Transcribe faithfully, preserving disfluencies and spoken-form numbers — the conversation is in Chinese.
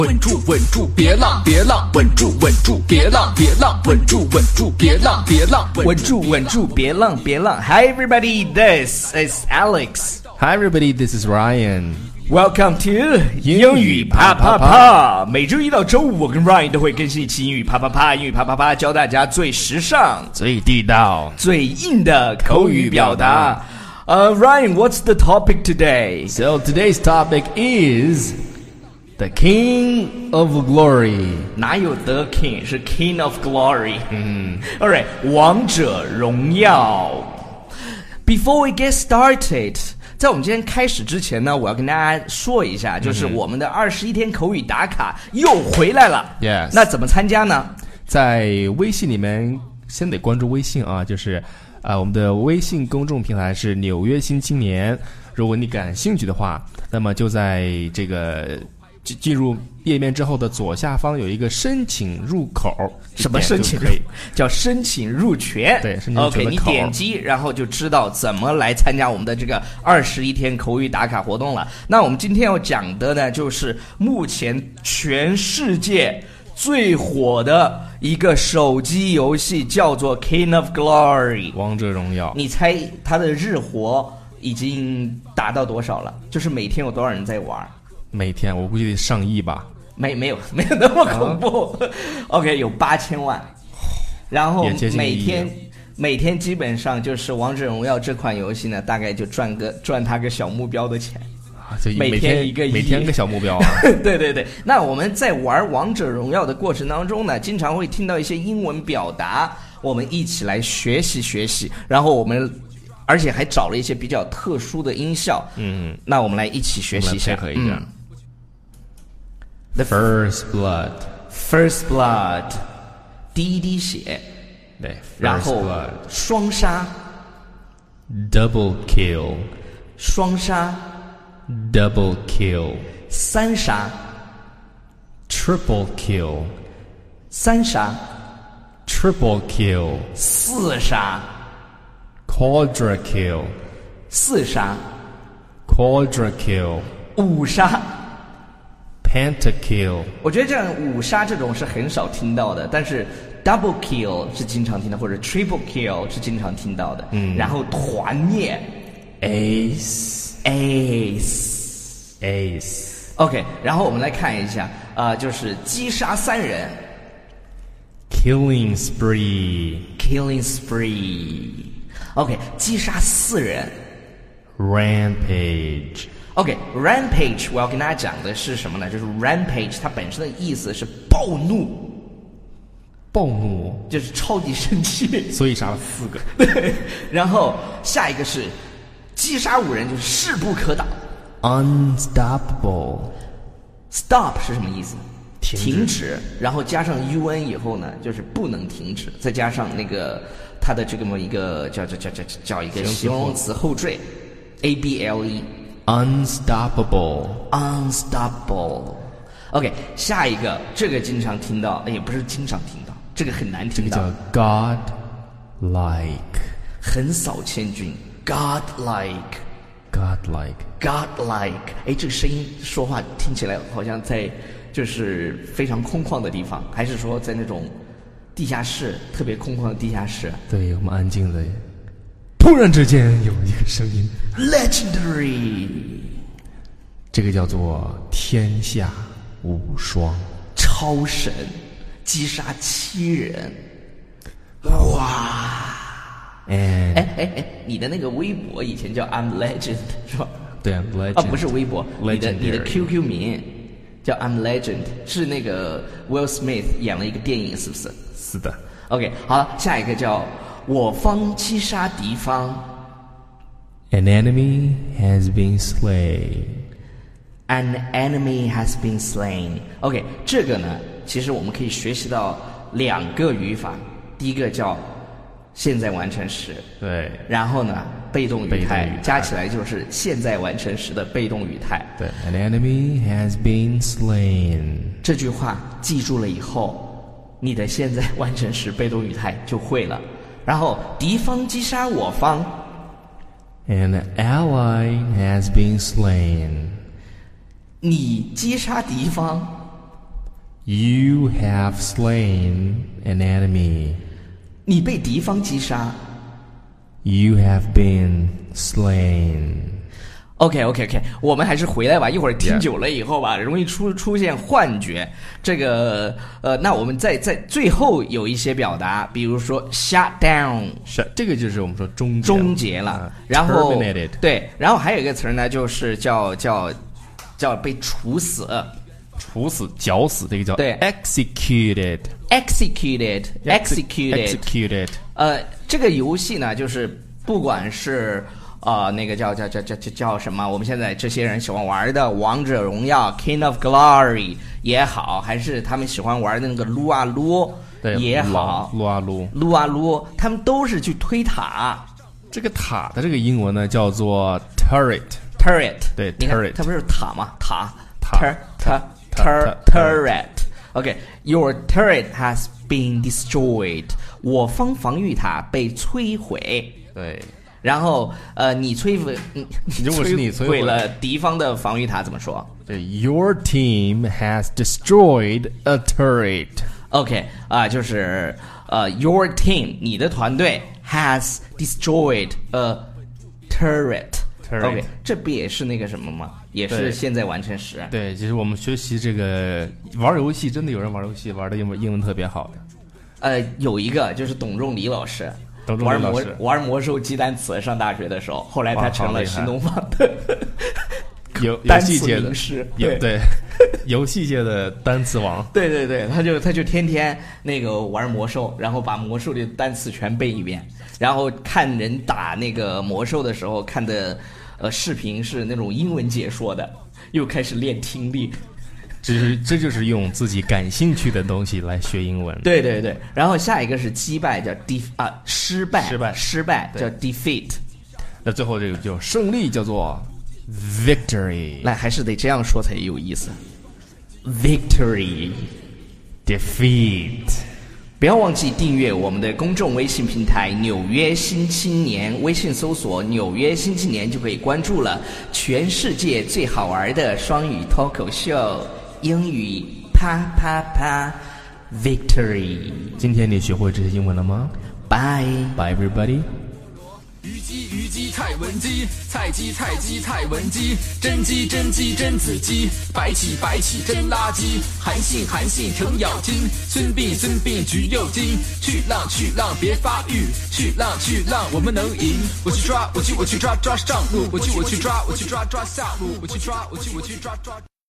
稳住稳住别浪别浪，稳住稳住别浪别浪，稳住稳住别浪别浪， 稳住稳住别浪别浪。 Hi everybody, this is Alex. Hi everybody, this is Ryan. Welcome to 英语啪啪啪。每周一到周五，我跟 Ryan 都会更新一期英语啪啪啪。英语啪啪啪教大家最时尚、 最地道、 最硬的口语表达。Uh, Ryan, what's the topic today? So today's topic is the King of Glory. 哪有 The King 是 King of Glory? 嗯 Alright, 王者荣耀。Before we get started, 在我们今天开始之前呢，我要跟大家说一下，就是我们的二十一天口语打卡又回来了。 Yes. 那怎么参加呢？ 在微信里面先得关注微信啊，就是啊、呃，我们的微信公众平台是纽约新青年。如果你感兴趣的话，那么就在这个进入页面之后的左下方有一个申请入口。 什么申请？叫申请入群。 对，申请入群的口。 OK， 你点击，然后就知道怎么来参加我们的这个二十一天口语打卡活动了。那我们今天要讲的呢，就是目前全世界最火的一个手机游戏，叫做 King of Glory 王者荣耀。 你猜它的日活已经达到多少了？就是每天有多少人在玩？ 每天我估计得上亿吧。 没没有没有那么恐怖、啊、OK， 有八千万，然后每天每天基本上就是王者荣耀这款游戏呢，大概就赚个赚它个小目标的钱啊，就每天一个亿， 每天一个小目标啊。 对对对，那我们在玩王者荣耀的过程当中呢，经常会听到一些英文表达，我们一起来学习学习，然后我们而且还找了一些比较特殊的音效，嗯，那我们来一起学习一下， 配合一下。 嗯 The first blood, first blood， 第一滴血， 对， 然后双杀 ，double kill， 双杀 ，double kill， 三杀 ，triple kill， 三杀 ，triple kill， 四杀 ，quadra kill， 四杀 ，quadra kill， 五杀。 Pentakill， 我觉得这样五杀这种是很少听到的，但是 double kill 是经常听到，或者 triple kill 是经常听到的。嗯，然后团灭 ，ace ace ace。OK， 然后我们来看一下，呃，就是击杀三人 ，killing spree killing spree。OK， 击杀四人 ，rampage。OK， rampage 我要跟大家讲的是什么呢？就是 rampage 它本身的意思是暴怒， 暴怒就是超级生气， 所以杀了四个。 对，然后下一个是击杀五人，就是势不可挡 ，unstoppable。 stop 是什么意思？ 停止， 停止，然后加上 un 以后呢，就是不能停止，再加上那个它的这个么一个叫叫叫叫叫一个形容词后缀 able。Unstoppable Unstoppable OK， 下一个这个经常听到，也不是经常听到，这个很难听到， 这个叫 godlike， 横扫千军 godlike godlike godlike。 哎，这个声音说话听起来好像在就是非常空旷的地方，还是说在那种地下室，特别空旷的地下室？ 对，我们安静的，突然之间有一个声音 Legendary， 这个叫做天下无双， 超神，击杀七人，哇！哎哎哎，你的那个微博以前叫 I'm Legend 是吧？ 对 ，I'm Legend 啊，不是微博，你的你的 Q Q 名叫 I'm Legend， 是那个 Will Smith 演了一个电影，是不是？ 是的。 OK， 好了，下一个叫我方击杀敌方。 An enemy has been slain. An enemy has been slain. OK， 这个呢，其实我们可以学习到两个语法。第一个叫现在完成时， 对。 然后呢，被动语态， 被动语态加起来就是现在完成时的被动语态。 对 ，An enemy has been slain. 这句话记住了以后，你的现在完成时被动语态就会了。然后敌方击杀我方。 An ally has been slain. 你击杀敌方 You have slain an enemy. 你被敌方击杀。 You have been slain. OK OK OK， 我们还是回来吧，一会儿听 Yeah. 久了以后吧，容易出出现幻觉。这个呃，那我们在在最后有一些表达，比如说 shut down， 是这个就是我们说终结终结了。 啊、 然后 terminated. 对，然后还有一个词呢，就是叫叫叫被处死。 处死、绞死，这个叫对 executed executed executed executed。 呃，这个游戏呢，就是不管是呃那个叫叫叫叫叫叫什么，我们现在这些人喜欢玩的《王者荣耀》King of Glory 也好，还是他们喜欢玩的那个撸啊撸也好， 撸啊撸撸啊撸，他们都是去推塔。 这个塔的这个英文呢叫做 turret turret， 对你看 turret， 它不是塔吗？塔塔 tur tur tur turret。OK，your turret has been destroyed。我方防御塔被摧毁。 对。 然后，呃，你摧毁，嗯， 如果是你摧毁了敌方的防御塔，怎么说？ 对 ，Your team has destroyed a turret。 OK， 啊、呃，就是呃 ，Your team， 你的团队 has destroyed a turret。OK， 这不也是那个什么吗？也是现在完成时。 对，其实我们学习这个玩游戏，真的有人玩游戏玩的英文英文特别好的。 呃，有一个就是董仲离老师。玩魔玩魔兽记单词，上大学的时候，后来他成了新东方的游单词界名师， 对对，游戏界的单词王。 对对对，他就他就天天那个玩魔兽，然后把魔兽的单词全背一遍，然后看人打那个魔兽的时候看的呃视频是那种英文解说的，又开始练听力。 这是这就是用自己感兴趣的东西来学英文。 对对对，然后下一个是击败，叫 def 啊失败失败失败叫 defeat。 那最后这个就胜利叫做 victory。 来，还是得这样说才有意思。victory defeat。 不要忘记订阅我们的公众微信平台《纽约新青年》，微信搜索“纽约新青年”就可以关注了。全世界最好玩的双语脱口秀。英语啪啪啪 Victory。 今天你学会这些英文了吗？ Bye Bye everybody。 虞姬虞姬太文姬，菜鸡菜鸡太文姬，真鸡真鸡真子鸡，白起白起真垃圾，韩信韩信程咬金，孙膑孙膑橘右京，去浪去浪别发育，去浪去浪我们能赢，我去抓我去我去抓抓上路，我去我去抓我去抓抓下路，我去抓我去我去抓抓